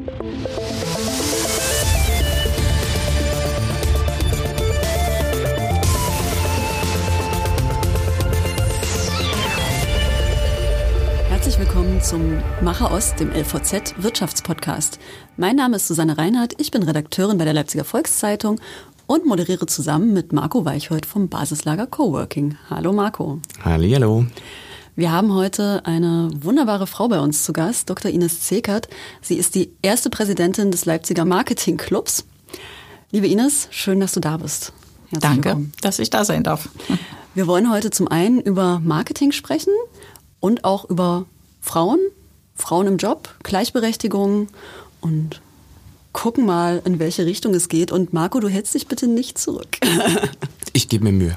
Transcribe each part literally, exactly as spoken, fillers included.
Herzlich willkommen zum Macher Ost, dem L V Z Wirtschaftspodcast. Mein Name ist Susanne Reinhardt, ich bin Redakteurin bei der Leipziger Volkszeitung und moderiere zusammen mit Marco Weichhold vom Basislager Coworking. Hallo Marco. Hallihallo. Wir haben heute eine wunderbare Frau bei uns zu Gast, Doktor Ines Zekert. Sie ist die erste Präsidentin des Leipziger Marketing-Clubs. Liebe Ines, schön, dass du da bist. Herzlich Danke, willkommen. Dass ich da sein darf. Wir wollen heute zum einen über Marketing sprechen und auch über Frauen, Frauen im Job, Gleichberechtigung und gucken mal, in welche Richtung es geht. Und Marco, du hältst dich bitte nicht zurück. Ich gebe mir Mühe.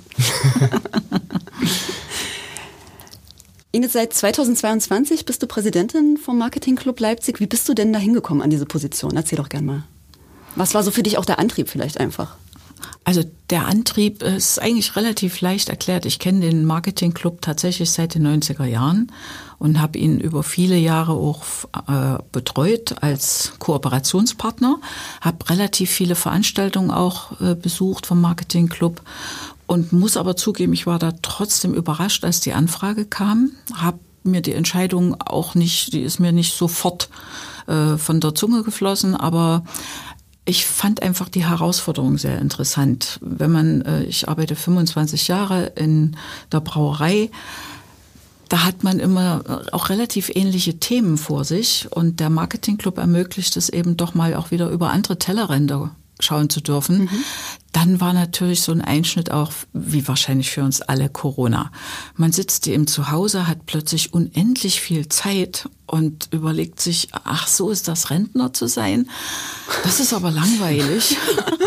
Ines, seit zweitausendzweiundzwanzig bist du Präsidentin vom Marketing-Club Leipzig. Wie bist du denn da hingekommen an diese Position? Erzähl doch gern mal. Was war so für dich auch der Antrieb vielleicht einfach? Also der Antrieb ist eigentlich relativ leicht erklärt. Ich kenne den Marketing-Club tatsächlich seit den neunziger Jahren und habe ihn über viele Jahre auch äh, betreut als Kooperationspartner. Habe relativ viele Veranstaltungen auch äh, besucht vom Marketing-Club und muss aber zugeben, ich war da trotzdem überrascht, als die Anfrage kam. Habe mir die Entscheidung auch nicht, die ist mir nicht sofort äh, von der Zunge geflossen, aber ich fand einfach die Herausforderung sehr interessant. Wenn man, ich arbeite fünfundzwanzig Jahre in der Brauerei, da hat man immer auch relativ ähnliche Themen vor sich und der Marketing-Club ermöglicht es eben doch mal auch wieder über andere Tellerränder schauen zu dürfen. Mhm. Dann war natürlich so ein Einschnitt auch, wie wahrscheinlich für uns alle, Corona. Man sitzt eben zu Hause, hat plötzlich unendlich viel Zeit und überlegt sich, ach, so ist das, Rentner zu sein. Das ist aber langweilig.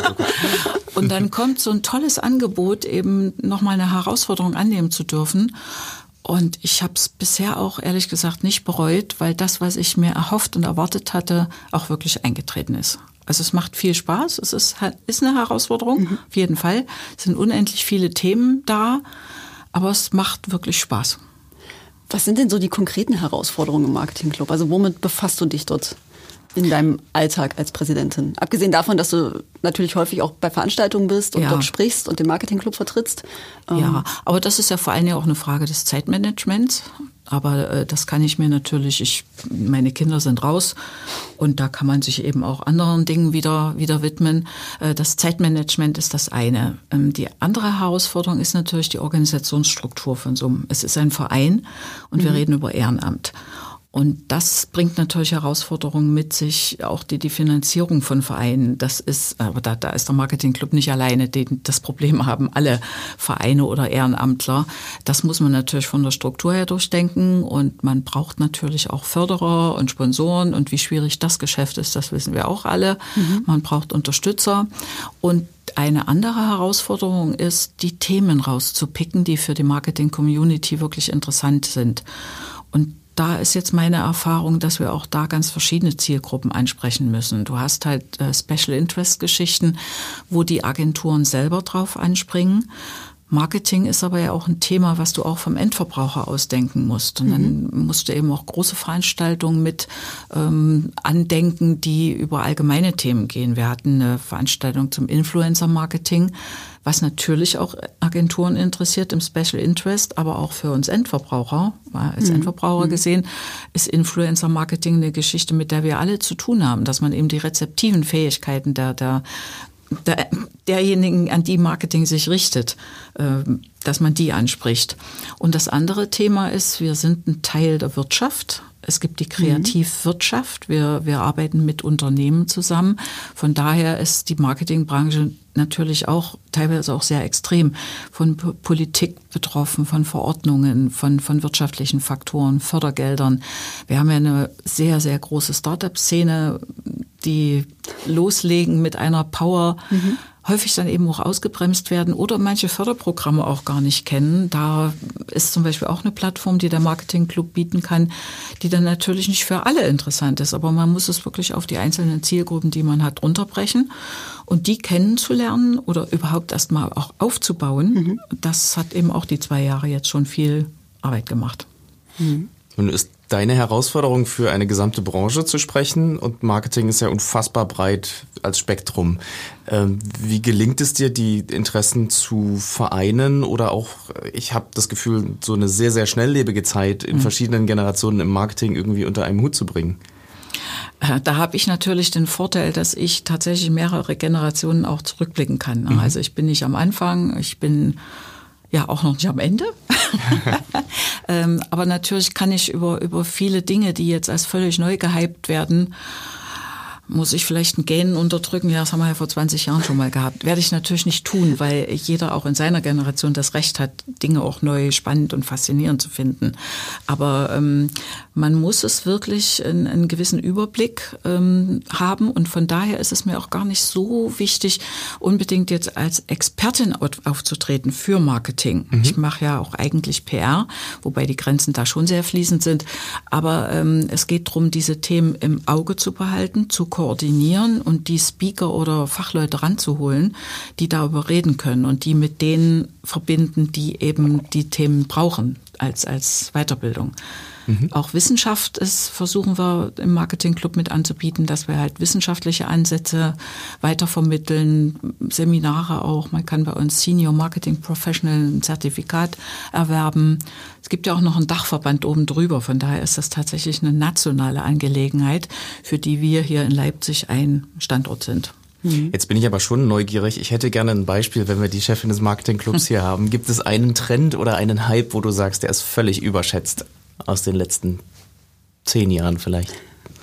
Und dann kommt so ein tolles Angebot, eben nochmal eine Herausforderung annehmen zu dürfen. Und ich habe es bisher auch ehrlich gesagt nicht bereut, weil das, was ich mir erhofft und erwartet hatte, auch wirklich eingetreten ist. Also es macht viel Spaß, es ist, ist eine Herausforderung, mhm. auf jeden Fall. Es sind unendlich viele Themen da, aber es macht wirklich Spaß. Was sind denn so die konkreten Herausforderungen im Marketing-Club? Also womit befasst du dich dort in deinem Alltag als Präsidentin? Abgesehen davon, dass du natürlich häufig auch bei Veranstaltungen bist und ja. dort sprichst und den Marketing-Club vertrittst. Ja, aber das ist ja vor allem ja auch eine Frage des Zeitmanagements. Aber äh, das kann ich mir natürlich, ich, meine Kinder sind raus und da kann man sich eben auch anderen Dingen wieder, wieder widmen. Äh, das Zeitmanagement ist das eine. Ähm, die andere Herausforderung ist natürlich die Organisationsstruktur von so einem, es ist ein Verein und mhm. wir reden über Ehrenamt. Und das bringt natürlich Herausforderungen mit sich, auch die, die Finanzierung von Vereinen. Das ist, aber da, da ist der Marketing-Club nicht alleine, die das Problem haben alle Vereine oder Ehrenamtler. Das muss man natürlich von der Struktur her durchdenken und man braucht natürlich auch Förderer und Sponsoren und wie schwierig das Geschäft ist, das wissen wir auch alle. Mhm. Man braucht Unterstützer und eine andere Herausforderung ist, die Themen rauszupicken, die für die Marketing-Community wirklich interessant sind. Und da ist jetzt meine Erfahrung, dass wir auch da ganz verschiedene Zielgruppen ansprechen müssen. Du hast halt äh, Special Interest Geschichten, wo die Agenturen selber drauf anspringen. Marketing ist aber ja auch ein Thema, was du auch vom Endverbraucher ausdenken musst. Und mhm. dann musst du eben auch große Veranstaltungen mit ähm, andenken, die über allgemeine Themen gehen. Wir hatten eine Veranstaltung zum Influencer-Marketing, was natürlich auch Agenturen interessiert im Special Interest, aber auch für uns Endverbraucher. Als mhm. Endverbraucher gesehen ist Influencer-Marketing eine Geschichte, mit der wir alle zu tun haben, dass man eben die rezeptiven Fähigkeiten der, der Der, derjenigen, an die Marketing sich richtet, dass man die anspricht. Und das andere Thema ist, wir sind ein Teil der Wirtschaft. Es gibt die Kreativwirtschaft. Wir, wir arbeiten mit Unternehmen zusammen. Von daher ist die Marketingbranche natürlich auch teilweise auch sehr extrem von P- Politik betroffen, von Verordnungen, von, von wirtschaftlichen Faktoren, Fördergeldern. Wir haben ja eine sehr, sehr große Start-up-Szene, die loslegen mit einer Power, mhm. häufig dann eben auch ausgebremst werden oder manche Förderprogramme auch gar nicht kennen. Da ist zum Beispiel auch eine Plattform, die der Marketing-Club bieten kann, die dann natürlich nicht für alle interessant ist, aber man muss es wirklich auf die einzelnen Zielgruppen, die man hat, runterbrechen und die kennenzulernen oder überhaupt erstmal auch aufzubauen. Mhm. Das hat eben auch die zwei Jahre jetzt schon viel Arbeit gemacht. Mhm. Und ist deine Herausforderung für eine gesamte Branche zu sprechen und Marketing ist ja unfassbar breit als Spektrum. Ähm, wie gelingt es dir, die Interessen zu vereinen oder auch, ich habe das Gefühl, so eine sehr, sehr schnelllebige Zeit in mhm. verschiedenen Generationen im Marketing irgendwie unter einem Hut zu bringen? Da habe ich natürlich den Vorteil, dass ich tatsächlich mehrere Generationen auch zurückblicken kann. Mhm. Also ich bin nicht am Anfang, ich bin ja auch noch nicht am Ende. ähm, aber natürlich kann ich über, über viele Dinge, die jetzt als völlig neu gehypt werden, muss ich vielleicht ein Gähnen unterdrücken? Ja, das haben wir ja vor zwanzig Jahren schon mal gehabt. Werde ich natürlich nicht tun, weil jeder auch in seiner Generation das Recht hat, Dinge auch neu, spannend und faszinierend zu finden. Aber ähm, man muss es wirklich in, einen gewissen Überblick ähm, haben und von daher ist es mir auch gar nicht so wichtig, unbedingt jetzt als Expertin aufzutreten für Marketing. Mhm. Ich mache ja auch eigentlich P R, wobei die Grenzen da schon sehr fließend sind. Aber ähm, es geht darum, diese Themen im Auge zu behalten, zu koordinieren und die Speaker oder Fachleute ranzuholen, die darüber reden können und die mit denen verbinden, die eben die Themen brauchen als, als Weiterbildung. Mhm. Auch Wissenschaft ist, versuchen wir im Marketing-Club mit anzubieten, dass wir halt wissenschaftliche Ansätze weitervermitteln, Seminare auch. Man kann bei uns Senior Marketing Professional ein Zertifikat erwerben. Es gibt ja auch noch einen Dachverband oben drüber. Von daher ist das tatsächlich eine nationale Angelegenheit, für die wir hier in Leipzig ein Standort sind. Jetzt bin ich aber schon neugierig. Ich hätte gerne ein Beispiel, wenn wir die Chefin des Marketingclubs hier haben. Gibt es einen Trend oder einen Hype, wo du sagst, der ist völlig überschätzt aus den letzten zehn Jahren vielleicht?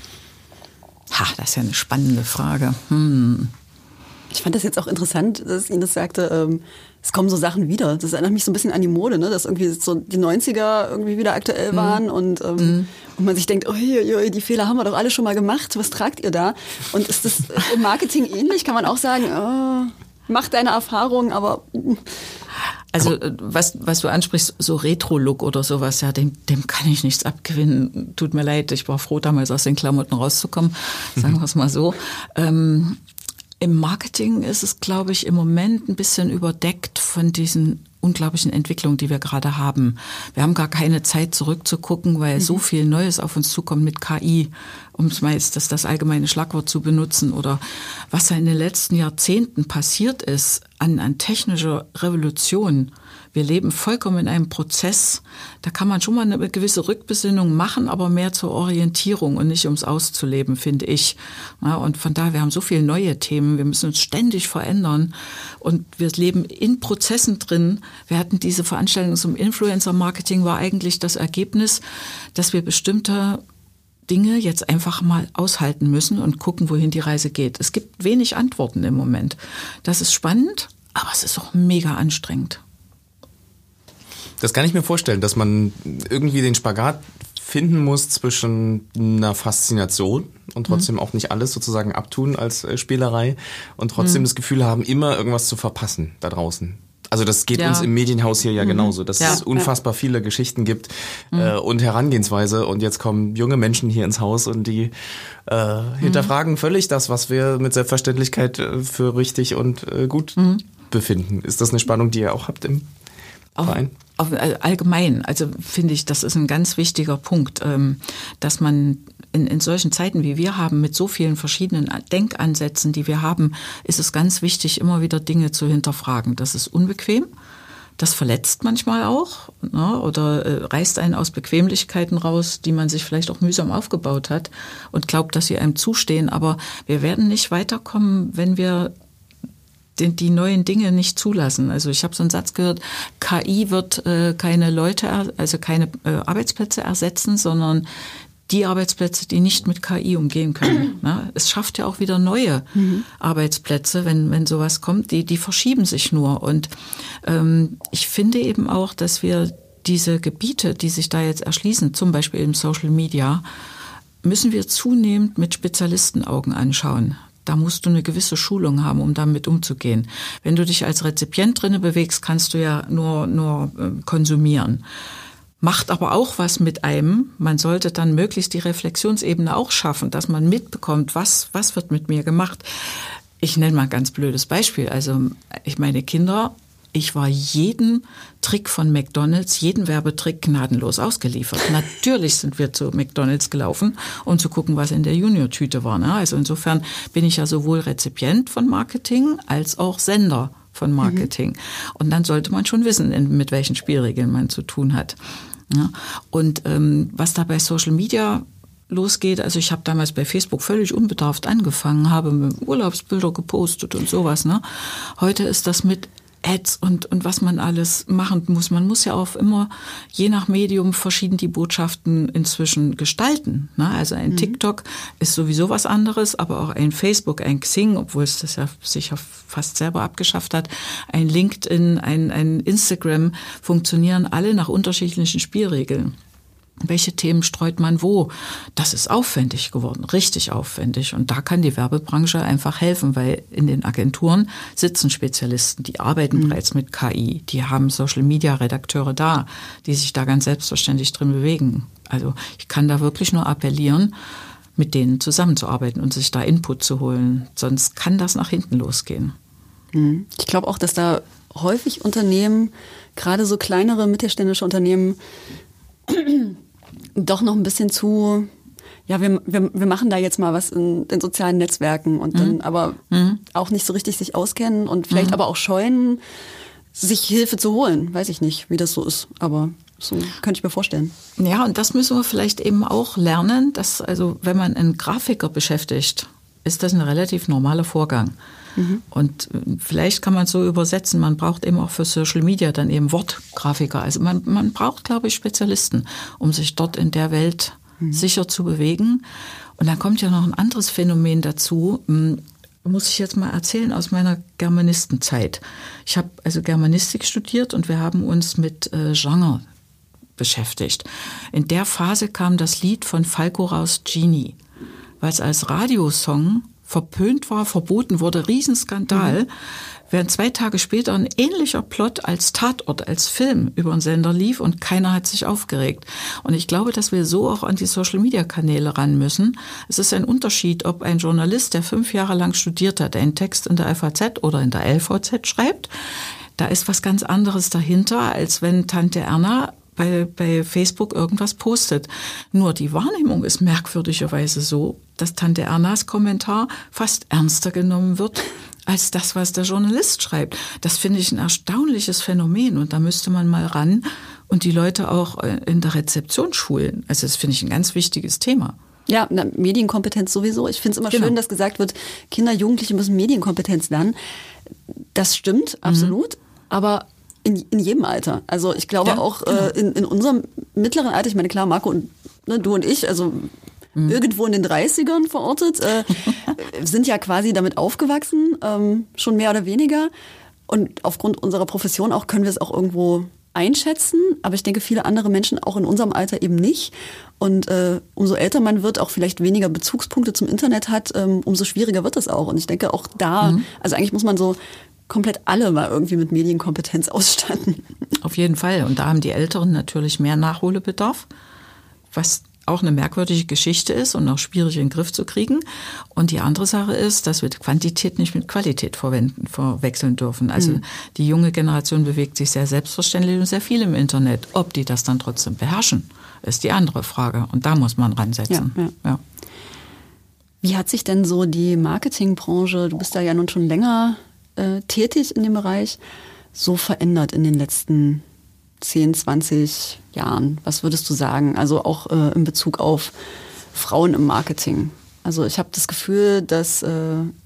Ha, das ist ja eine spannende Frage. Hm. Ich fand das jetzt auch interessant, dass Ines sagte, ähm, es kommen so Sachen wieder. Das erinnert mich so ein bisschen an die Mode, ne? Dass irgendwie so die neunziger irgendwie wieder aktuell waren mhm. und, ähm, mhm. und man sich denkt, oh, je, die Fehler haben wir doch alle schon mal gemacht, was tragt ihr da? Und ist das im Marketing ähnlich? Kann man auch sagen, oh, mach deine Erfahrung, aber... Also was was du ansprichst, so Retro-Look oder sowas, ja, dem, dem kann ich nichts abgewinnen. Tut mir leid, ich war froh, damals aus den Klamotten rauszukommen, sagen wir es mal so. Ähm, Im Marketing ist es, glaube ich, im Moment ein bisschen überdeckt von diesen unglaublichen Entwicklungen, die wir gerade haben. Wir haben gar keine Zeit zurückzugucken, weil mhm. so viel Neues auf uns zukommt mit K I, um es mal jetzt das, das allgemeine Schlagwort zu benutzen, oder was ja in den letzten Jahrzehnten passiert ist an, an technischer Revolution. Wir leben vollkommen in einem Prozess, da kann man schon mal eine gewisse Rückbesinnung machen, aber mehr zur Orientierung und nicht ums Auszuleben, finde ich. Ja, und von daher, wir haben so viele neue Themen, wir müssen uns ständig verändern und wir leben in Prozessen drin. Wir hatten diese Veranstaltung zum Influencer-Marketing, war eigentlich das Ergebnis, dass wir bestimmte Dinge jetzt einfach mal aushalten müssen und gucken, wohin die Reise geht. Es gibt wenig Antworten im Moment. Das ist spannend, aber es ist auch mega anstrengend. Das kann ich mir vorstellen, dass man irgendwie den Spagat finden muss zwischen einer Faszination und trotzdem mhm. auch nicht alles sozusagen abtun als Spielerei und trotzdem mhm. das Gefühl haben, immer irgendwas zu verpassen da draußen. Also das geht ja. uns im Medienhaus hier ja mhm. genauso, dass ja. es unfassbar viele Geschichten gibt mhm. äh, und Herangehensweise und jetzt kommen junge Menschen hier ins Haus und die äh, hinterfragen mhm. völlig das, was wir mit Selbstverständlichkeit äh, für richtig und äh, gut mhm. befinden. Ist das eine Spannung, die ihr auch habt im Verein? Auf, auf, allgemein, also finde ich, das ist ein ganz wichtiger Punkt, ähm, dass man in, in solchen Zeiten, wie wir haben, mit so vielen verschiedenen Denkansätzen, die wir haben, ist es ganz wichtig, immer wieder Dinge zu hinterfragen. Das ist unbequem, das verletzt manchmal auch, ne, oder äh, reißt einen aus Bequemlichkeiten raus, die man sich vielleicht auch mühsam aufgebaut hat und glaubt, dass sie einem zustehen. Aber wir werden nicht weiterkommen, wenn wir Die, die neuen Dinge nicht zulassen. Also ich habe so einen Satz gehört, K I wird äh, keine Leute, also keine äh, Arbeitsplätze ersetzen, sondern die Arbeitsplätze, die nicht mit K I umgehen können. Ne? Es schafft ja auch wieder neue mhm. Arbeitsplätze, wenn wenn sowas kommt, die die verschieben sich nur. Und ähm, ich finde eben auch, dass wir diese Gebiete, die sich da jetzt erschließen, zum Beispiel im Social Media, müssen wir zunehmend mit Spezialistenaugen anschauen. Da musst du eine gewisse Schulung haben, um damit umzugehen. Wenn du dich als Rezipient drinne bewegst, kannst du ja nur, nur äh, konsumieren. Macht aber auch was mit einem. Man sollte dann möglichst die Reflexionsebene auch schaffen, dass man mitbekommt, was, was wird mit mir gemacht. Ich nenne mal ein ganz blödes Beispiel. Also ich meine Kinder ich war jeden Trick von McDonald's, jeden Werbetrick gnadenlos ausgeliefert. Natürlich sind wir zu McDonald's gelaufen, um zu gucken, was in der Junior-Tüte war. Ne? Also insofern bin ich ja sowohl Rezipient von Marketing als auch Sender von Marketing. Mhm. Und dann sollte man schon wissen, mit welchen Spielregeln man zu tun hat. Ja? Und ähm, was da bei Social Media losgeht, also ich habe damals bei Facebook völlig unbedarft angefangen, habe mit Urlaubsbilder gepostet und sowas. Ne? Heute ist das mit Ads und, und was man alles machen muss. Man muss ja auch immer, je nach Medium, verschieden die Botschaften inzwischen gestalten. Ne? Also ein mhm. TikTok ist sowieso was anderes, aber auch ein Facebook, ein Xing, obwohl es das ja sicher fast selber abgeschafft hat, ein LinkedIn, ein, ein Instagram, funktionieren alle nach unterschiedlichen Spielregeln. Welche Themen streut man wo? Das ist aufwendig geworden, richtig aufwendig. Und da kann die Werbebranche einfach helfen, weil in den Agenturen sitzen Spezialisten, die arbeiten mhm. bereits mit K I. Die haben Social-Media-Redakteure da, die sich da ganz selbstverständlich drin bewegen. Also ich kann da wirklich nur appellieren, mit denen zusammenzuarbeiten und sich da Input zu holen. Sonst kann das nach hinten losgehen. Mhm. Ich glaube auch, dass da häufig Unternehmen, gerade so kleinere mittelständische Unternehmen, doch noch ein bisschen zu, ja, wir, wir, wir machen da jetzt mal was in den sozialen Netzwerken und dann mhm. aber mhm. auch nicht so richtig sich auskennen und vielleicht mhm. aber auch scheuen, sich Hilfe zu holen. Weiß ich nicht, wie das so ist, aber so könnte ich mir vorstellen. Ja, und das müssen wir vielleicht eben auch lernen, dass also wenn man einen Grafiker beschäftigt, ist das ein relativ normaler Vorgang. Mhm. Und vielleicht kann man es so übersetzen, man braucht eben auch für Social Media dann eben Wortgrafiker. Also man, man braucht, glaube ich, Spezialisten, um sich dort in der Welt mhm. sicher zu bewegen. Und dann kommt ja noch ein anderes Phänomen dazu, muss ich jetzt mal erzählen aus meiner Germanistenzeit. Ich habe also Germanistik studiert und wir haben uns mit äh, Genre beschäftigt. In der Phase kam das Lied von Falco raus, Genie, weil es als Radiosong verpönt war, verboten wurde, Riesenskandal, mhm. während zwei Tage später ein ähnlicher Plot als Tatort, als Film über den Sender lief und keiner hat sich aufgeregt. Und ich glaube, dass wir so auch an die Social-Media-Kanäle ran müssen. Es ist ein Unterschied, ob ein Journalist, der fünf Jahre lang studiert hat, einen Text in der F A Z oder in der L V Z schreibt. Da ist was ganz anderes dahinter, als wenn Tante Erna bei, bei Facebook irgendwas postet. Nur die Wahrnehmung ist merkwürdigerweise so, dass Tante Ernas Kommentar fast ernster genommen wird als das, was der Journalist schreibt. Das finde ich ein erstaunliches Phänomen und da müsste man mal ran und die Leute auch in der Rezeption schulen. Also das finde ich ein ganz wichtiges Thema. Ja, na, Medienkompetenz sowieso. Ich finde es immer genau. schön, dass gesagt wird, Kinder, Jugendliche müssen Medienkompetenz lernen. Das stimmt, absolut. Mhm. Aber in, in jedem Alter. Also ich glaube ja, auch genau. äh, in, in unserem mittleren Alter, ich meine klar, Marco und ne, du und ich, also mhm. irgendwo in den dreißigern verortet, äh, sind ja quasi damit aufgewachsen, ähm, schon mehr oder weniger. Und aufgrund unserer Profession auch können wir es auch irgendwo einschätzen. Aber ich denke, viele andere Menschen auch in unserem Alter eben nicht. Und äh, umso älter man wird, auch vielleicht weniger Bezugspunkte zum Internet hat, ähm, umso schwieriger wird es auch. Und ich denke auch da, mhm. also eigentlich muss man so komplett alle mal irgendwie mit Medienkompetenz ausstatten. Auf jeden Fall. Und da haben die Älteren natürlich mehr Nachholbedarf, was auch eine merkwürdige Geschichte ist und auch schwierig in den Griff zu kriegen. Und die andere Sache ist, dass wir Quantität nicht mit Qualität verwenden, verwechseln dürfen. Also mhm. die junge Generation bewegt sich sehr selbstverständlich und sehr viel im Internet. Ob die das dann trotzdem beherrschen, ist die andere Frage. Und da muss man ransetzen. Ja, ja. Ja. Wie hat sich denn so die Marketingbranche, du bist da ja nun schon länger äh, tätig in dem Bereich, so verändert in den letzten zehn, zwanzig Jahren? Was würdest du sagen? Also auch äh, in Bezug auf Frauen im Marketing. Also ich habe das Gefühl, dass äh,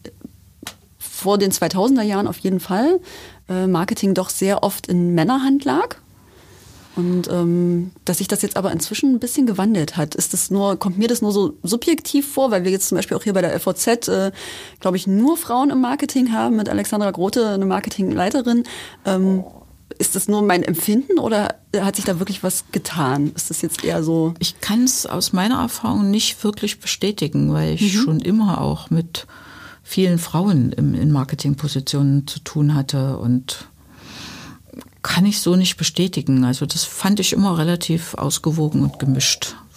vor den zweitausender Jahren auf jeden Fall äh, Marketing doch sehr oft in Männerhand lag. Und ähm, dass sich das jetzt aber inzwischen ein bisschen gewandelt hat. Ist das nur, kommt mir das nur so subjektiv vor, weil wir jetzt zum Beispiel auch hier bei der L V Z, äh, glaube ich, nur Frauen im Marketing haben, mit Alexandra Grote, eine Marketingleiterin. Ähm, Ist das nur mein Empfinden oder hat sich da wirklich was getan? Ist das jetzt eher so? Ich kann es aus meiner Erfahrung nicht wirklich bestätigen, weil ich mhm. schon immer auch mit vielen Frauen im, in Marketingpositionen zu tun hatte und kann ich so nicht bestätigen. Also das fand ich immer relativ ausgewogen und gemischt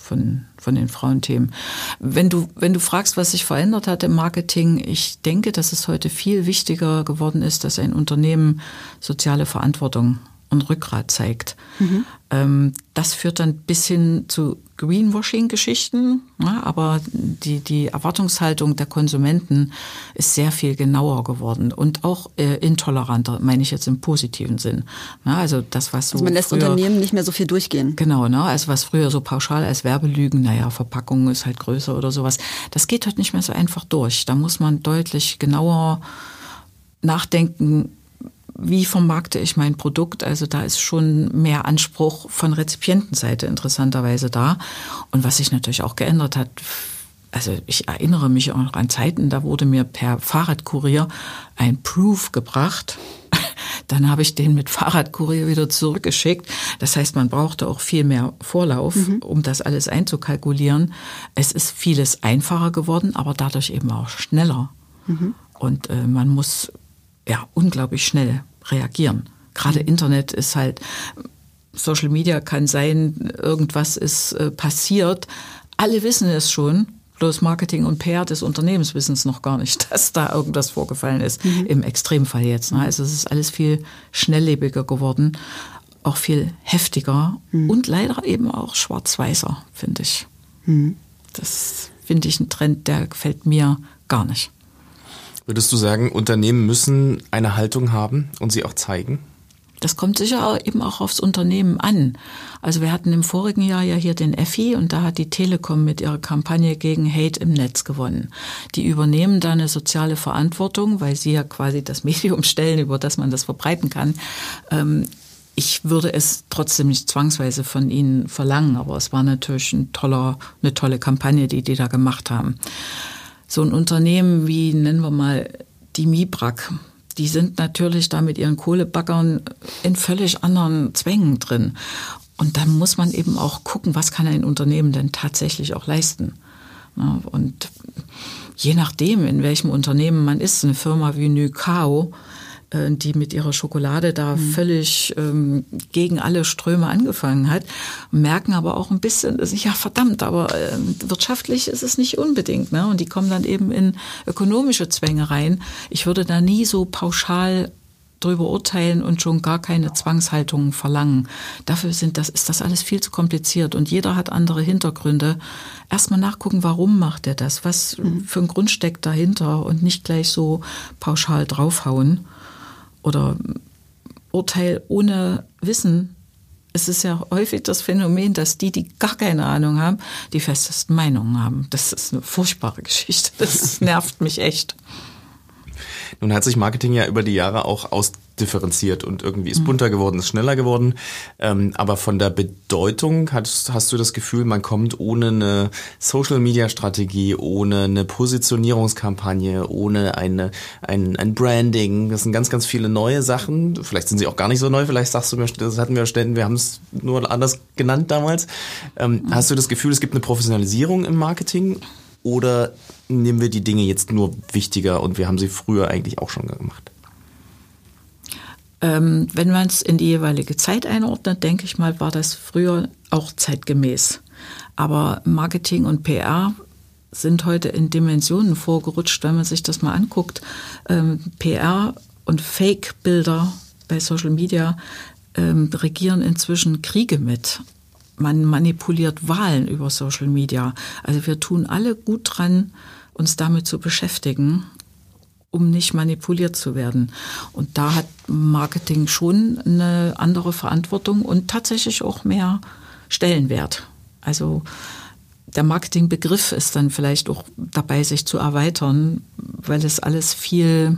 von, von den Frauenthemen. Wenn du, wenn du fragst, was sich verändert hat im Marketing, ich denke, dass es heute viel wichtiger geworden ist, dass ein Unternehmen soziale Verantwortung und Rückgrat zeigt. Mhm. Ähm, das führt dann bis hin zu Greenwashing-Geschichten, ja, aber die, die Erwartungshaltung der Konsumenten ist sehr viel genauer geworden und auch äh, intoleranter, meine ich jetzt im positiven Sinn. Ja, also das, was so also man lässt früher, Unternehmen nicht mehr so viel durchgehen. Genau, ne, also was früher so pauschal als Werbelügen, naja, Verpackung ist halt größer oder sowas, das geht heute nicht mehr so einfach durch. Da muss man deutlich genauer nachdenken, wie vermarkte ich mein Produkt? Also da ist schon mehr Anspruch von Rezipientenseite interessanterweise da. Und was sich natürlich auch geändert hat, also ich erinnere mich auch noch an Zeiten, da wurde mir per Fahrradkurier ein Proof gebracht. Dann habe ich den mit Fahrradkurier wieder zurückgeschickt. Das heißt, man brauchte auch viel mehr Vorlauf, mhm. um das alles einzukalkulieren. Es ist vieles einfacher geworden, aber dadurch eben auch schneller. Mhm. Und äh, man muss ja unglaublich schnell reagieren. Gerade mhm. Internet ist halt, Social Media kann sein, irgendwas ist äh, passiert. Alle wissen es schon, bloß Marketing und P R des Unternehmens wissen es noch gar nicht, dass da irgendwas vorgefallen ist. Mhm. Im Extremfall jetzt. Ne? Also es ist alles viel schnelllebiger geworden, auch viel heftiger mhm. und leider eben auch schwarz-weißer, finde ich. Mhm. Das finde ich ein Trend, der gefällt mir gar nicht. Würdest du sagen, Unternehmen müssen eine Haltung haben und sie auch zeigen? Das kommt sicher eben auch aufs Unternehmen an. Also wir hatten im vorigen Jahr ja hier den Effi und da hat die Telekom mit ihrer Kampagne gegen Hate im Netz gewonnen. Die übernehmen da eine soziale Verantwortung, weil sie ja quasi das Medium stellen, über das man das verbreiten kann. Ich würde es trotzdem nicht zwangsweise von ihnen verlangen, aber es war natürlich ein toller, eine tolle Kampagne, die die da gemacht haben. So ein Unternehmen wie, nennen wir mal, die Mibrak, die sind natürlich da mit ihren Kohlebaggern in völlig anderen Zwängen drin. Und dann muss man eben auch gucken, was kann ein Unternehmen denn tatsächlich auch leisten. Und je nachdem, in welchem Unternehmen man ist, eine Firma wie Nykao, die mit ihrer Schokolade da mhm. völlig ähm, gegen alle Ströme angefangen hat, merken aber auch ein bisschen, ja verdammt, aber äh, wirtschaftlich ist es nicht unbedingt. Ne? Und die kommen dann eben in ökonomische Zwänge rein. Ich würde da nie so pauschal drüber urteilen und schon gar keine Zwangshaltungen verlangen. Dafür sind das, ist das alles viel zu kompliziert und jeder hat andere Hintergründe. Erstmal nachgucken, warum macht er das? Was mhm. für ein Grund steckt dahinter und nicht gleich so pauschal draufhauen. Oder Urteil ohne Wissen. Es ist ja häufig das Phänomen, dass die, die gar keine Ahnung haben, die festesten Meinungen haben. Das ist eine furchtbare Geschichte. Das nervt mich echt. Nun hat sich Marketing ja über die Jahre auch ausdifferenziert und irgendwie ist bunter geworden, ist schneller geworden. Ähm, aber von der Bedeutung hast, hast du das Gefühl, man kommt ohne eine Social-Media-Strategie, ohne eine Positionierungskampagne, ohne eine, ein, ein Branding. Das sind ganz, ganz viele neue Sachen. Vielleicht sind sie auch gar nicht so neu. Vielleicht sagst du mir, das hatten wir ständig, wir haben es nur anders genannt damals. Ähm, hast du das Gefühl, es gibt eine Professionalisierung im Marketing? Oder nehmen wir die Dinge jetzt nur wichtiger und wir haben sie früher eigentlich auch schon gemacht? Ähm, wenn man es in die jeweilige Zeit einordnet, denke ich mal, war das früher auch zeitgemäß. Aber Marketing und P R sind heute in Dimensionen vorgerutscht, wenn man sich das mal anguckt. Ähm, P R und Fake-Bilder bei Social Media ähm, regieren inzwischen Kriege mit. Man manipuliert Wahlen über Social Media. Also wir tun alle gut dran, uns damit zu beschäftigen, um nicht manipuliert zu werden. Und da hat Marketing schon eine andere Verantwortung und tatsächlich auch mehr Stellenwert. Also der Marketingbegriff ist dann vielleicht auch dabei, sich zu erweitern, weil es alles viel,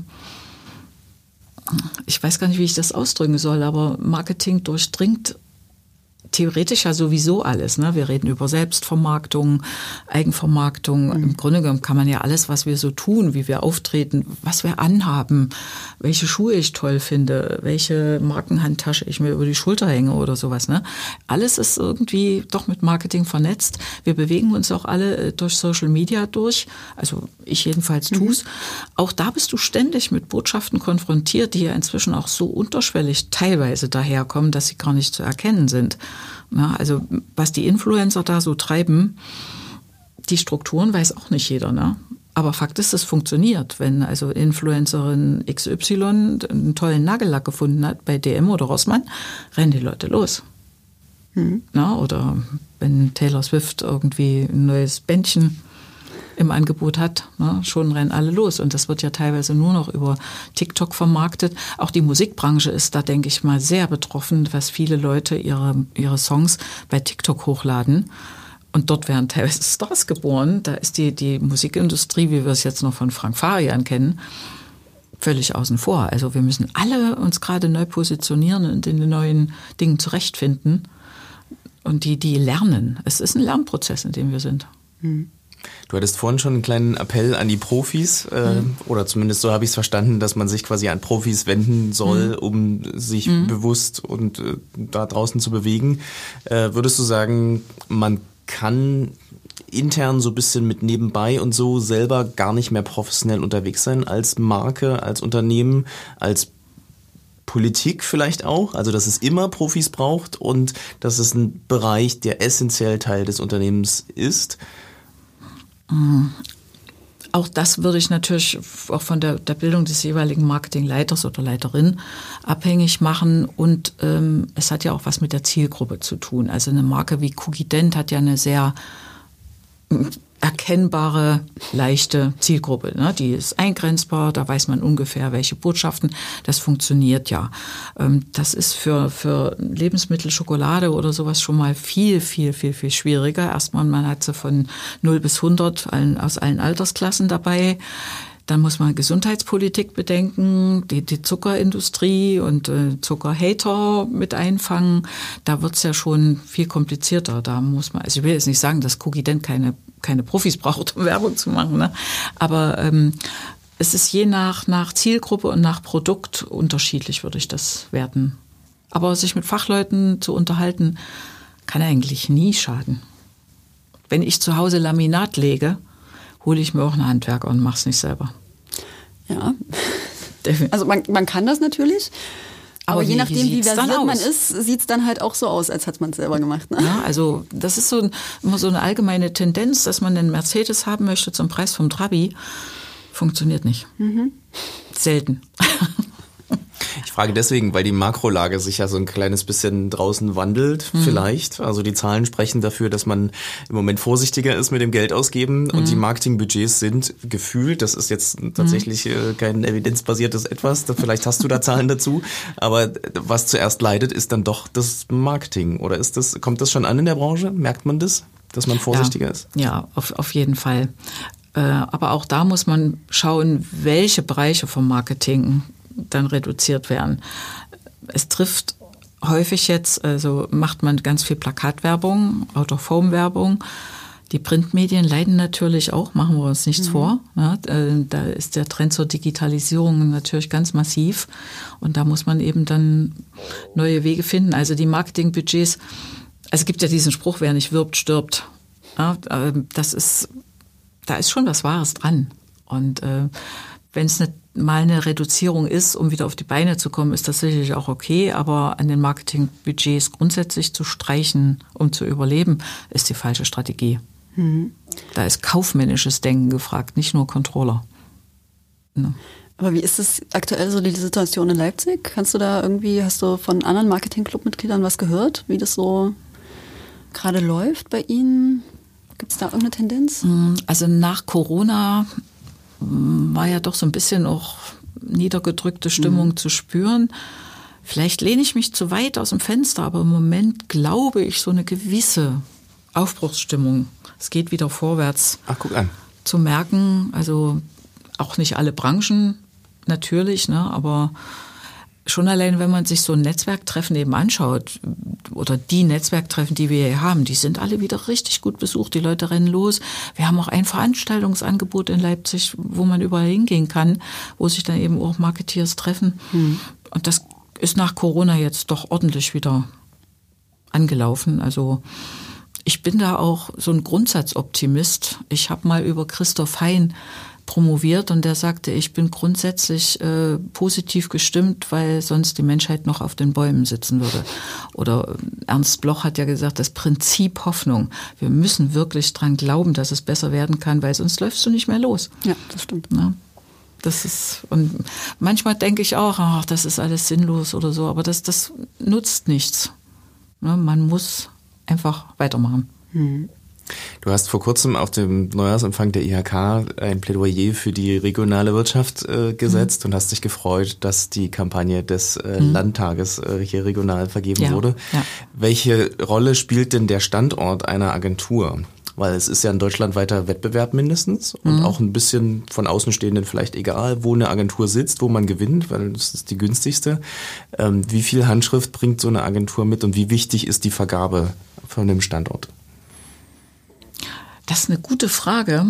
ich weiß gar nicht, wie ich das ausdrücken soll, aber Marketing durchdringt theoretisch ja sowieso alles. Ne? Wir reden über Selbstvermarktung, Eigenvermarktung. Mhm. Im Grunde genommen kann man ja alles, was wir so tun, wie wir auftreten, was wir anhaben, welche Schuhe ich toll finde, welche Markenhandtasche ich mir über die Schulter hänge oder sowas. Ne? Alles ist irgendwie doch mit Marketing vernetzt. Wir bewegen uns auch alle durch Social Media durch. Also ich jedenfalls tue es. Mhm. Auch da bist du ständig mit Botschaften konfrontiert, die ja inzwischen auch so unterschwellig teilweise daherkommen, dass sie gar nicht zu erkennen sind. Na, also was die Influencer da so treiben, die Strukturen weiß auch nicht jeder, ne? Aber Fakt ist, es funktioniert. Wenn also Influencerin X Y einen tollen Nagellack gefunden hat bei D M oder Rossmann, rennen die Leute los. Mhm. Na, oder wenn Taylor Swift irgendwie ein neues Bändchen im Angebot hat, ne, schon rennen alle los. Und das wird ja teilweise nur noch über TikTok vermarktet. Auch die Musikbranche ist da, denke ich mal, sehr betroffen, was viele Leute ihre, ihre Songs bei TikTok hochladen. Und dort werden teilweise Stars geboren. Da ist die, die Musikindustrie, wie wir es jetzt noch von Frank Farian kennen, völlig außen vor. Also wir müssen alle uns gerade neu positionieren und in den neuen Dingen zurechtfinden. Und die, die lernen. Es ist ein Lernprozess, in dem wir sind. Mhm. Du hattest vorhin schon einen kleinen Appell an die Profis, äh, mhm. oder zumindest so habe ich es verstanden, dass man sich quasi an Profis wenden soll, mhm. um sich mhm. bewusst und äh, da draußen zu bewegen. Äh, würdest du sagen, man kann intern so ein bisschen mit nebenbei und so selber gar nicht mehr professionell unterwegs sein als Marke, als Unternehmen, als Politik vielleicht auch, also dass es immer Profis braucht und dass es ein Bereich, der essentiell Teil des Unternehmens ist? Auch das würde ich natürlich auch von der, der Bildung des jeweiligen Marketingleiters oder Leiterin abhängig machen. Und ähm, es hat ja auch was mit der Zielgruppe zu tun. Also eine Marke wie Cookie Dent hat ja eine sehr erkennbare, leichte Zielgruppe. Ne? Die ist eingrenzbar, da weiß man ungefähr, welche Botschaften. Das funktioniert ja. Ähm, das ist für, für Lebensmittel, Schokolade oder sowas schon mal viel, viel, viel, viel schwieriger. Erstmal, man hat sie von null bis hundert allen, aus allen Altersklassen dabei. Dann muss man Gesundheitspolitik bedenken, die, die Zuckerindustrie und äh, Zuckerhater mit einfangen. Da wird's ja schon viel komplizierter. Da muss man, also ich will jetzt nicht sagen, dass Cookie Dent keine, keine Profis braucht, um Werbung zu machen, ne? Aber ähm, es ist je nach, nach Zielgruppe und nach Produkt unterschiedlich, würde ich das werten. Aber sich mit Fachleuten zu unterhalten, kann eigentlich nie schaden. Wenn ich zu Hause Laminat lege, hole ich mir auch einen Handwerker und mache es nicht selber. Ja, also man, man kann das natürlich, aber, aber je wie, nachdem, wie, wie versiert man ist, sieht es dann halt auch so aus, als hat man es selber gemacht. Ne? Ja, also das ist so ein, immer so eine allgemeine Tendenz, dass man einen Mercedes haben möchte zum Preis vom Trabi. Funktioniert nicht. Mhm. Selten. Ich frage deswegen, weil die Makrolage sich ja so ein kleines bisschen draußen wandelt, mhm. vielleicht. Also die Zahlen sprechen dafür, dass man im Moment vorsichtiger ist mit dem Geld ausgeben mhm. und die Marketingbudgets sind gefühlt, das ist jetzt tatsächlich mhm. kein evidenzbasiertes Etwas, vielleicht hast du da Zahlen dazu, aber was zuerst leidet, ist dann doch das Marketing. Oder ist das, kommt das schon an in der Branche? Merkt man das, dass man vorsichtiger ja. ist? Ja, auf, auf jeden Fall. Aber auch da muss man schauen, welche Bereiche vom Marketing dann reduziert werden. Es trifft häufig jetzt, also macht man ganz viel Plakatwerbung, Out-of-Home-Werbung. Die Printmedien leiden natürlich auch, machen wir uns nichts mhm. vor. Ja, da ist der Trend zur Digitalisierung natürlich ganz massiv und da muss man eben dann neue Wege finden. Also die Marketingbudgets, also es gibt ja diesen Spruch, wer nicht wirbt, stirbt. Ja, das ist, da ist schon was Wahres dran. Und äh, wenn es eine mal eine Reduzierung ist, um wieder auf die Beine zu kommen, ist das sicherlich auch okay. Aber an den Marketingbudgets grundsätzlich zu streichen, um zu überleben, ist die falsche Strategie. Mhm. Da ist kaufmännisches Denken gefragt, nicht nur Controller. Ne? Aber wie ist es aktuell so die Situation in Leipzig? Kannst du da irgendwie, hast du von anderen Marketing-Club-Mitgliedern was gehört, wie das so gerade läuft bei Ihnen? Gibt es da irgendeine Tendenz? Also nach Corona war ja doch so ein bisschen auch niedergedrückte Stimmung mhm. zu spüren. Vielleicht lehne ich mich zu weit aus dem Fenster, aber im Moment glaube ich so eine gewisse Aufbruchsstimmung. Es geht wieder vorwärts. Ach, guck an. Zu merken, also auch nicht alle Branchen natürlich, ne, aber schon allein, wenn man sich so ein Netzwerktreffen eben anschaut oder die Netzwerktreffen, die wir hier haben, die sind alle wieder richtig gut besucht. Die Leute rennen los. Wir haben auch ein Veranstaltungsangebot in Leipzig, wo man überall hingehen kann, wo sich dann eben auch Marketeers treffen. Hm. Und das ist nach Corona jetzt doch ordentlich wieder angelaufen. Also ich bin da auch so ein Grundsatzoptimist. Ich habe mal über Christoph Hein promoviert und der sagte, ich bin grundsätzlich äh, positiv gestimmt, weil sonst die Menschheit noch auf den Bäumen sitzen würde. Oder Ernst Bloch hat ja gesagt, das Prinzip Hoffnung. Wir müssen wirklich dran glauben, dass es besser werden kann, weil sonst läufst du nicht mehr los. Ja, das stimmt. Ja, das ist, und manchmal denke ich auch, ach, das ist alles sinnlos oder so, aber das, das nutzt nichts. Ja, man muss einfach weitermachen. Mhm. Du hast vor kurzem auf dem Neujahrsempfang der I H K ein Plädoyer für die regionale Wirtschaft äh, gesetzt mhm. und hast dich gefreut, dass die Kampagne des äh, mhm. Landtages äh, hier regional vergeben ja, wurde. Ja. Welche Rolle spielt denn der Standort einer Agentur? Weil es ist ja ein deutschlandweiter Wettbewerb mindestens und mhm. auch ein bisschen von Außenstehenden vielleicht egal, wo eine Agentur sitzt, wo man gewinnt, weil das ist die günstigste. Ähm, wie viel Handschrift bringt so eine Agentur mit und wie wichtig ist die Vergabe von dem Standort? Das ist eine gute Frage.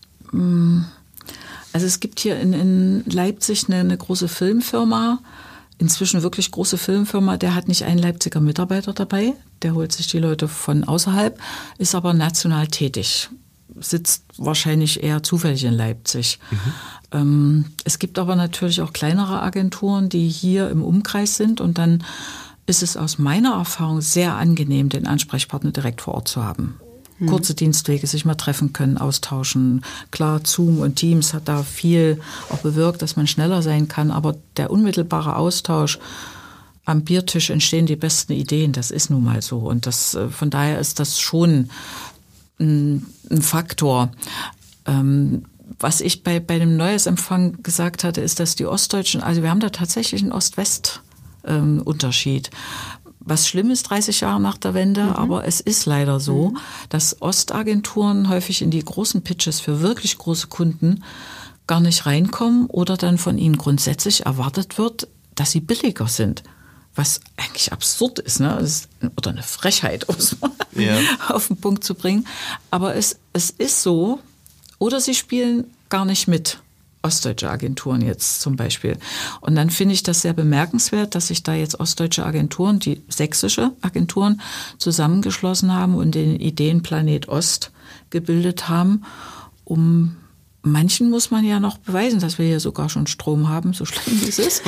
Also es gibt hier in, in Leipzig eine, eine große Filmfirma, inzwischen wirklich große Filmfirma, der hat nicht einen Leipziger Mitarbeiter dabei, der holt sich die Leute von außerhalb, ist aber national tätig, sitzt wahrscheinlich eher zufällig in Leipzig. Mhm. Ähm, es gibt aber natürlich auch kleinere Agenturen, die hier im Umkreis sind und dann ist es aus meiner Erfahrung sehr angenehm, den Ansprechpartner direkt vor Ort zu haben. Kurze Dienstwege, sich mal treffen können, austauschen. Klar, Zoom und Teams hat da viel auch bewirkt, dass man schneller sein kann. Aber der unmittelbare Austausch, am Biertisch entstehen die besten Ideen. Das ist nun mal so. Und das, von daher ist das schon ein, ein Faktor. Ähm, was ich bei, bei dem Neujahrsempfang gesagt hatte, ist, dass die Ostdeutschen, also wir haben da tatsächlich einen Ost-West-Unterschied. Was schlimm ist, dreißig Jahre nach der Wende, mhm. aber es ist leider so, mhm. dass Ostagenturen häufig in die großen Pitches für wirklich große Kunden gar nicht reinkommen oder dann von ihnen grundsätzlich erwartet wird, dass sie billiger sind. Was eigentlich absurd ist, ne? Das ist, oder eine Frechheit, um es mal ja. auf den Punkt zu bringen. Aber es, es ist so, oder sie spielen gar nicht mit. Ostdeutsche Agenturen jetzt zum Beispiel. Und dann finde ich das sehr bemerkenswert, dass sich da jetzt ostdeutsche Agenturen, die sächsische Agenturen, zusammengeschlossen haben und den Ideenplanet Ost gebildet haben. Um manchen muss man ja noch beweisen, dass wir hier sogar schon Strom haben, so schlimm wie es ist.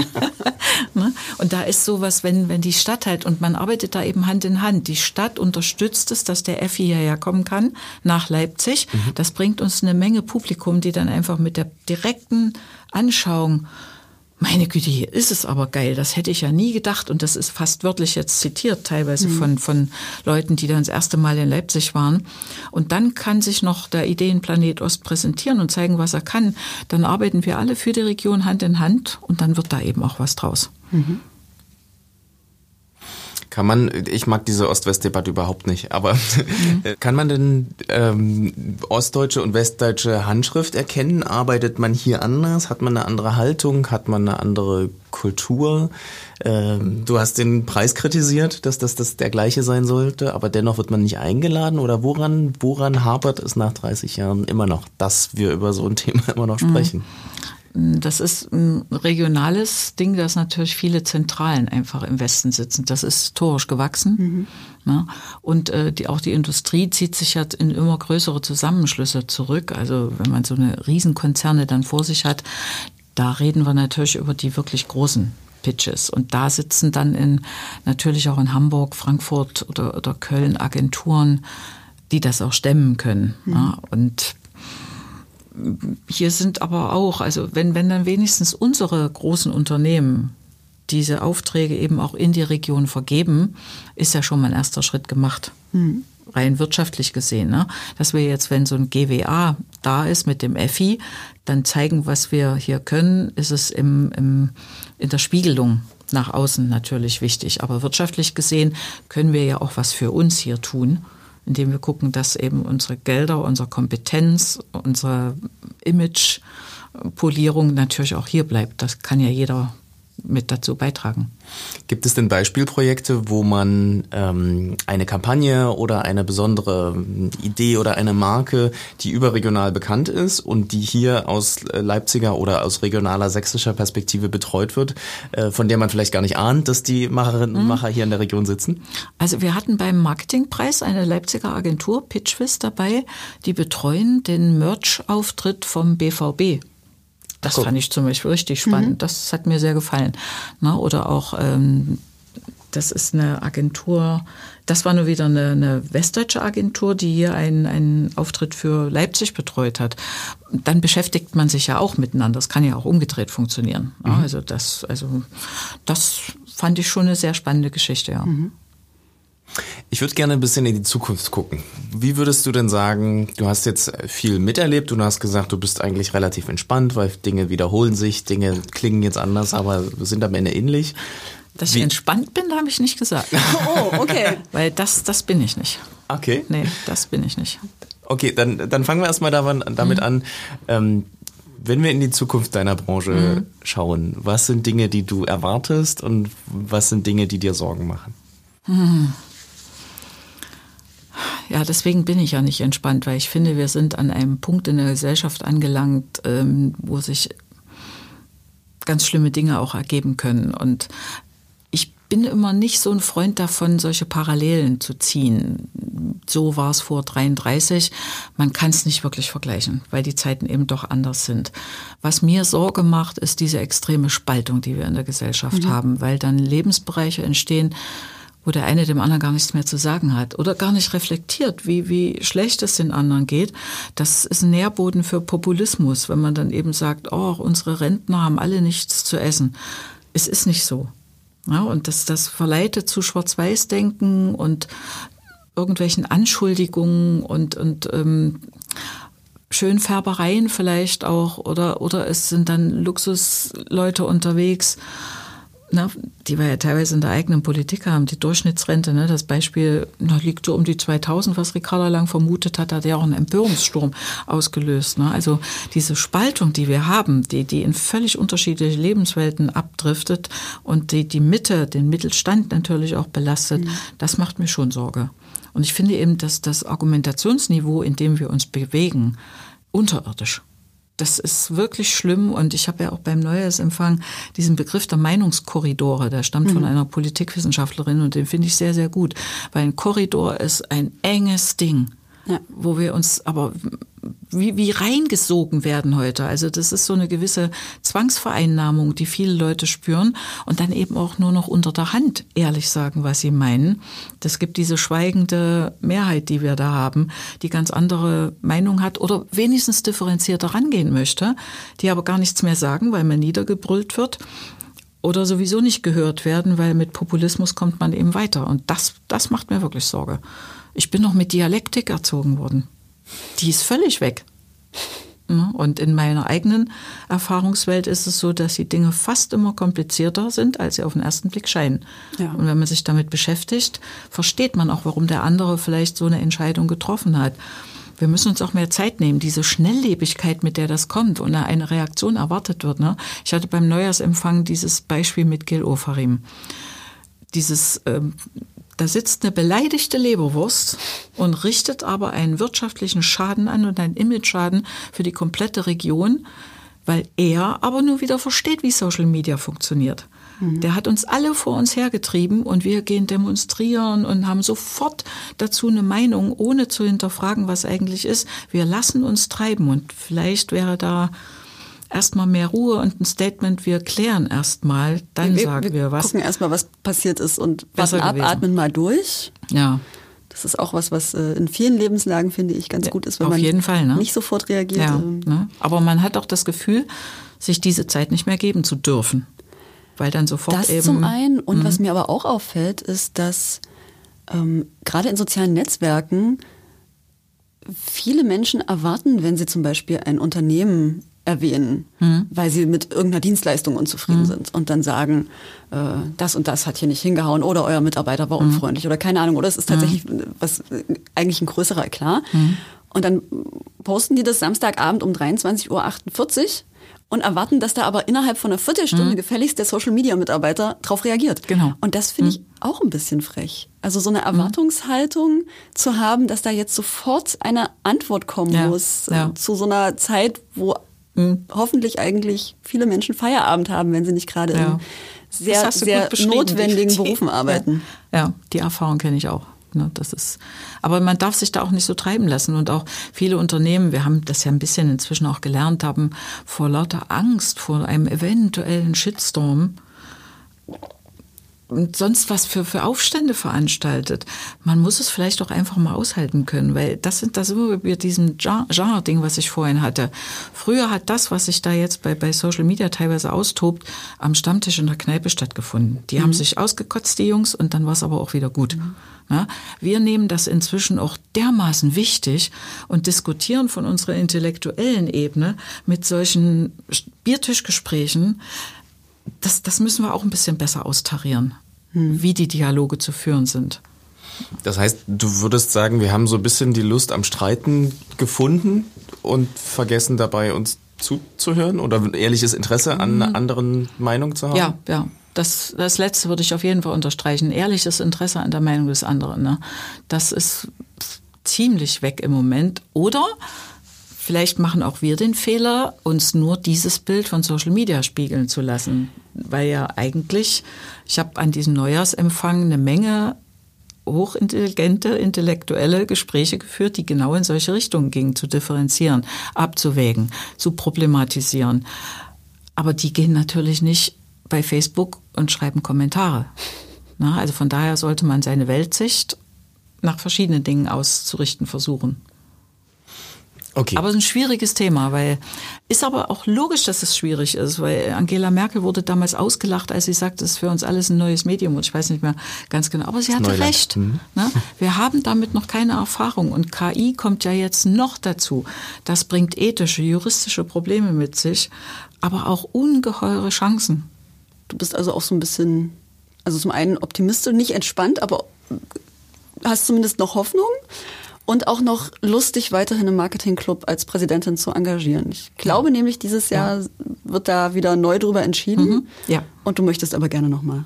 Und da ist sowas, wenn, wenn die Stadt halt, und man arbeitet da eben Hand in Hand, die Stadt unterstützt es, dass der Effi hierher kommen kann, nach Leipzig. Mhm. Das bringt uns eine Menge Publikum, die dann einfach mit der direkten Anschauung, meine Güte, hier ist es aber geil, das hätte ich ja nie gedacht. Und das ist fast wörtlich jetzt zitiert, teilweise mhm. von, von Leuten, die dann das erste Mal in Leipzig waren. Und dann kann sich noch der Ideenplanet Ost präsentieren und zeigen, was er kann. Dann arbeiten wir alle für die Region Hand in Hand und dann wird da eben auch was draus. Mhm. Kann man, ich mag diese Ost-West-Debatte überhaupt nicht, aber mhm. kann man denn ähm, ostdeutsche und westdeutsche Handschrift erkennen? Arbeitet man hier anders? Hat man eine andere Haltung? Hat man eine andere Kultur? Ähm, du hast den Preis kritisiert, dass das, das der gleiche sein sollte, aber dennoch wird man nicht eingeladen? Oder woran, woran hapert es nach dreißig Jahren immer noch, dass wir über so ein Thema immer noch sprechen? Mhm. Das ist ein regionales Ding, dass natürlich viele Zentralen einfach im Westen sitzen. Das ist historisch gewachsen. Mhm. Ne? Und äh, die, auch die Industrie zieht sich ja in immer größere Zusammenschlüsse zurück. Also wenn man so eine Riesenkonzerne dann vor sich hat, da reden wir natürlich über die wirklich großen Pitches. Und da sitzen dann in natürlich auch in Hamburg, Frankfurt oder, oder Köln Agenturen, die das auch stemmen können. Mhm. Ne? Und hier sind aber auch, also wenn, wenn dann wenigstens unsere großen Unternehmen diese Aufträge eben auch in die Region vergeben, ist ja schon mal ein erster Schritt gemacht. Mhm. Rein wirtschaftlich gesehen. Ne? Dass wir jetzt, wenn so ein G W A da ist mit dem Effi, dann zeigen, was wir hier können, ist es im, im, in der Spiegelung nach außen natürlich wichtig. Aber wirtschaftlich gesehen können wir ja auch was für uns hier tun, indem wir gucken, dass eben unsere Gelder, unsere Kompetenz, unsere Imagepolierung natürlich auch hier bleibt. Das kann ja jeder mit dazu beitragen. Gibt es denn Beispielprojekte, wo man ähm, eine Kampagne oder eine besondere Idee oder eine Marke, die überregional bekannt ist und die hier aus Leipziger oder aus regionaler sächsischer Perspektive betreut wird, äh, von der man vielleicht gar nicht ahnt, dass die Macherinnen und Macher hier in der Region sitzen? Also wir hatten beim Marketingpreis eine Leipziger Agentur, Pitchwiz, dabei, die betreuen den Merch-Auftritt vom B V B. Das fand ich zum Beispiel richtig spannend. Mhm. Das hat mir sehr gefallen. Na, oder auch, ähm, das ist eine Agentur, das war nur wieder eine, eine westdeutsche Agentur, die hier einen, einen Auftritt für Leipzig betreut hat. Dann beschäftigt man sich ja auch miteinander. Das kann ja auch umgedreht funktionieren. Mhm. Ja, also das, also das fand ich schon eine sehr spannende Geschichte, ja. Mhm. Ich würde gerne ein bisschen in die Zukunft gucken. Wie würdest du denn sagen, du hast jetzt viel miterlebt und du hast gesagt, du bist eigentlich relativ entspannt, weil Dinge wiederholen sich, Dinge klingen jetzt anders, aber sind am Ende ähnlich. Dass Wie? ich entspannt bin, habe ich nicht gesagt. Oh, okay. Weil das, das bin ich nicht. Okay. Nee, das bin ich nicht. Okay, dann, dann fangen wir erstmal damit mhm. an. Ähm, wenn wir in die Zukunft deiner Branche mhm. schauen, was sind Dinge, die du erwartest und was sind Dinge, die dir Sorgen machen? Hm. Ja, deswegen bin ich ja nicht entspannt, weil ich finde, wir sind an einem Punkt in der Gesellschaft angelangt, ähm, wo sich ganz schlimme Dinge auch ergeben können. Und ich bin immer nicht so ein Freund davon, solche Parallelen zu ziehen. So war es vor dreiunddreißig. Man kann es nicht wirklich vergleichen, weil die Zeiten eben doch anders sind. Was mir Sorge macht, ist diese extreme Spaltung, die wir in der Gesellschaft mhm. haben, weil dann Lebensbereiche entstehen, wo der eine dem anderen gar nichts mehr zu sagen hat oder gar nicht reflektiert, wie, wie schlecht es den anderen geht. Das ist ein Nährboden für Populismus, wenn man dann eben sagt, oh, unsere Rentner haben alle nichts zu essen. Es ist nicht so. Ja, und das, das verleitet zu Schwarz-Weiß-Denken und irgendwelchen Anschuldigungen und, und ähm, Schönfärbereien vielleicht auch, oder, oder es sind dann Luxusleute unterwegs, na, die wir ja teilweise in der eigenen Politik haben, die Durchschnittsrente, ne, das Beispiel na, liegt so um die zweitausend, was Ricarda Lang vermutet hat, hat ja auch einen Empörungssturm ausgelöst. Ne? Also diese Spaltung, die wir haben, die, die in völlig unterschiedliche Lebenswelten abdriftet und die die Mitte, den Mittelstand natürlich auch belastet, mhm. das macht mir schon Sorge. Und ich finde eben, dass das Argumentationsniveau, in dem wir uns bewegen, unterirdisch. Das ist wirklich schlimm und ich habe ja auch beim Neujahrsempfang diesen Begriff der Meinungskorridore, der stammt mhm. von einer Politikwissenschaftlerin und den finde ich sehr, sehr gut, weil ein Korridor ist ein enges Ding, ja. wo wir uns aber wie, wie reingesogen werden heute. Also das ist so eine gewisse Zwangsvereinnahmung, die viele Leute spüren und dann eben auch nur noch unter der Hand ehrlich sagen, was sie meinen. Das gibt diese schweigende Mehrheit, die wir da haben, die ganz andere Meinung hat oder wenigstens differenzierter rangehen möchte, die aber gar nichts mehr sagen, weil man niedergebrüllt wird oder sowieso nicht gehört werden, weil mit Populismus kommt man eben weiter. Und das, das macht mir wirklich Sorge. Ich bin noch mit Dialektik erzogen worden. Die ist völlig weg. Und in meiner eigenen Erfahrungswelt ist es so, dass die Dinge fast immer komplizierter sind, als sie auf den ersten Blick scheinen. Ja. Und wenn man sich damit beschäftigt, versteht man auch, warum der andere vielleicht so eine Entscheidung getroffen hat. Wir müssen uns auch mehr Zeit nehmen, diese Schnelllebigkeit, mit der das kommt und eine Reaktion erwartet wird. Ne? Ich hatte beim Neujahrsempfang dieses Beispiel mit Gil Ofarim. Dieses ähm, Da sitzt eine beleidigte Leberwurst und richtet aber einen wirtschaftlichen Schaden an und einen Image-Schaden für die komplette Region, weil er aber nur wieder versteht, wie Social Media funktioniert. Mhm. Der hat uns alle vor uns hergetrieben und wir gehen demonstrieren und haben sofort dazu eine Meinung, ohne zu hinterfragen, was eigentlich ist. Wir lassen uns treiben und vielleicht wäre da erstmal mehr Ruhe und ein Statement, wir klären erstmal, dann wir, sagen wir, wir was. Wir gucken erstmal, was passiert ist und warten ab, atmen mal durch. Ja. Das ist auch was, was in vielen Lebenslagen, finde ich, ganz gut ist, wenn Auf man jeden Fall, ne? nicht sofort reagiert. Ja, ne? Aber man hat auch das Gefühl, sich diese Zeit nicht mehr geben zu dürfen. Weil dann sofort das eben... Das zum einen. Und mhm. was mir aber auch auffällt, ist, dass ähm, gerade in sozialen Netzwerken viele Menschen erwarten, wenn sie zum Beispiel ein Unternehmen erwähnen, hm. weil sie mit irgendeiner Dienstleistung unzufrieden hm. sind und dann sagen, äh, das und das hat hier nicht hingehauen oder euer Mitarbeiter war unfreundlich hm. oder keine Ahnung, oder es ist tatsächlich hm. was eigentlich ein größerer Eklat. Hm. Und dann posten die das Samstagabend um dreiundzwanzig Uhr achtundvierzig und erwarten, dass da aber innerhalb von einer Viertelstunde mhm. gefälligst der Social-Media-Mitarbeiter drauf reagiert. Genau. Und das finde mhm. ich auch ein bisschen frech. Also so eine Erwartungshaltung mhm. zu haben, dass da jetzt sofort eine Antwort kommen ja. muss ja. zu so einer Zeit, wo mhm. hoffentlich eigentlich viele Menschen Feierabend haben, wenn sie nicht gerade ja. in sehr, sehr notwendigen die, Berufen arbeiten. Ja, ja, die Erfahrung kenne ich auch. Das ist, aber man darf sich da auch nicht so treiben lassen. Und auch viele Unternehmen, wir haben das ja ein bisschen inzwischen auch gelernt, haben vor lauter Angst vor einem eventuellen Shitstorm und sonst was für, für Aufstände veranstaltet. Man muss es vielleicht auch einfach mal aushalten können, weil das sind das immer bei diesem Genre-Ding, was ich vorhin hatte. Früher hat das, was sich da jetzt bei, bei Social Media teilweise austobt, am Stammtisch in der Kneipe stattgefunden. Die mhm. haben sich ausgekotzt, die Jungs, und dann war es aber auch wieder gut. Mhm. Ja, wir nehmen das inzwischen auch dermaßen wichtig und diskutieren von unserer intellektuellen Ebene mit solchen Biertischgesprächen. Das, das müssen wir auch ein bisschen besser austarieren, hm. wie die Dialoge zu führen sind. Das heißt, du würdest sagen, wir haben so ein bisschen die Lust am Streiten gefunden und vergessen dabei, uns zuzuhören oder ein ehrliches Interesse an einer anderen Meinung zu haben? Ja, ja. Das, das Letzte würde ich auf jeden Fall unterstreichen. Ehrliches Interesse an der Meinung des anderen. Ne? Das ist ziemlich weg im Moment. Oder vielleicht machen auch wir den Fehler, uns nur dieses Bild von Social Media spiegeln zu lassen. Weil ja eigentlich, ich habe an diesem Neujahrsempfang eine Menge hochintelligente, intellektuelle Gespräche geführt, die genau in solche Richtungen gingen, zu differenzieren, abzuwägen, zu problematisieren. Aber die gehen natürlich nicht bei Facebook und schreiben Kommentare. Na, also von daher sollte man seine Weltsicht nach verschiedenen Dingen auszurichten versuchen. Okay. Aber es ist ein schwieriges Thema, weil ist aber auch logisch, dass es schwierig ist, weil Angela Merkel wurde damals ausgelacht, als sie sagte, es ist für uns alles ein neues Medium, und ich weiß nicht mehr ganz genau, aber sie hatte Neuland. recht. Mhm. Ne? Wir haben damit noch keine Erfahrung, und K I kommt ja jetzt noch dazu. Das bringt ethische, juristische Probleme mit sich, aber auch ungeheure Chancen. Du bist also auch so ein bisschen, also zum einen optimistisch, nicht entspannt, aber hast zumindest noch Hoffnung und auch noch Lust, dich weiterhin im Marketingclub als Präsidentin zu engagieren. Ich glaube ja. nämlich, dieses Jahr ja. wird da wieder neu drüber entschieden. Mhm. Ja. Und du möchtest aber gerne nochmal.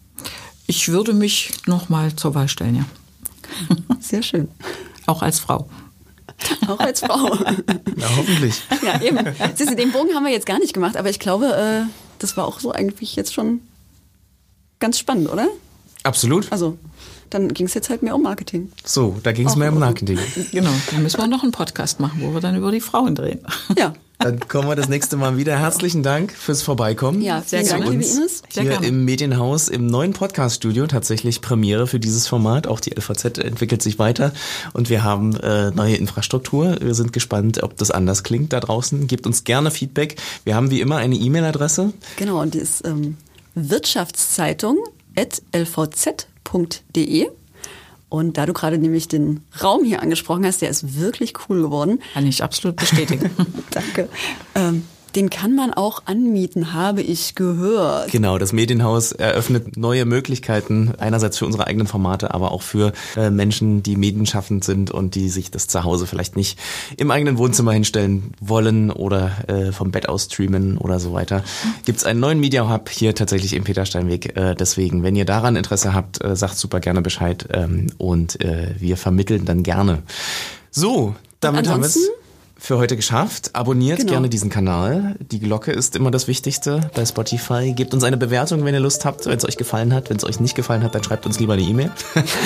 Ich würde mich nochmal zur Wahl stellen, ja. Sehr schön. Auch als Frau. Auch als Frau. Na, hoffentlich. Ja, eben. Siehst du, den Bogen haben wir jetzt gar nicht gemacht, aber ich glaube, äh, das war auch so eigentlich jetzt schon ganz spannend, oder? Absolut. Also, dann ging es jetzt halt mehr um Marketing. So, da ging es mehr um Marketing. Genau, dann müssen wir noch einen Podcast machen, wo wir dann über die Frauen drehen. Ja. Dann kommen wir das nächste Mal wieder. Herzlichen Dank fürs Vorbeikommen. Ja, sehr gerne, liebe Ines. Hier gerne. Im Medienhaus, im neuen Podcast-Studio, tatsächlich Premiere für dieses Format. Auch die L V Z entwickelt sich weiter und wir haben äh, neue Infrastruktur. Wir sind gespannt, ob das anders klingt da draußen. Gebt uns gerne Feedback. Wir haben wie immer eine E-Mail-Adresse. Genau, und die ist ähm, wirtschaftszeitung at l v z punkt d e. Und da du gerade nämlich den Raum hier angesprochen hast, der ist wirklich cool geworden. Kann ich absolut bestätigen. Danke. Ähm, den kann man auch anmieten, habe ich gehört. Genau, das Medienhaus eröffnet neue Möglichkeiten, einerseits für unsere eigenen Formate, aber auch für äh, Menschen, die medienschaffend sind und die sich das zu Hause vielleicht nicht im eigenen Wohnzimmer hinstellen wollen oder äh, vom Bett aus streamen oder so weiter. Gibt es einen neuen Media Hub hier tatsächlich im Petersteinweg. Äh, deswegen, wenn ihr daran Interesse habt, äh, sagt super gerne Bescheid ähm, und äh, wir vermitteln dann gerne. So, damit haben wir es für heute geschafft. Abonniert genau. gerne diesen Kanal. Die Glocke ist immer das Wichtigste bei Spotify. Gebt uns eine Bewertung, wenn ihr Lust habt, wenn es euch gefallen hat. Wenn es euch nicht gefallen hat, dann schreibt uns lieber eine E-Mail.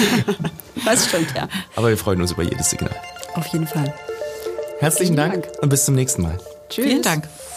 Das stimmt, ja. Aber wir freuen uns über jedes Signal. Auf jeden Fall. Herzlichen Dank, Dank und bis zum nächsten Mal. Tschüss. Vielen Dank.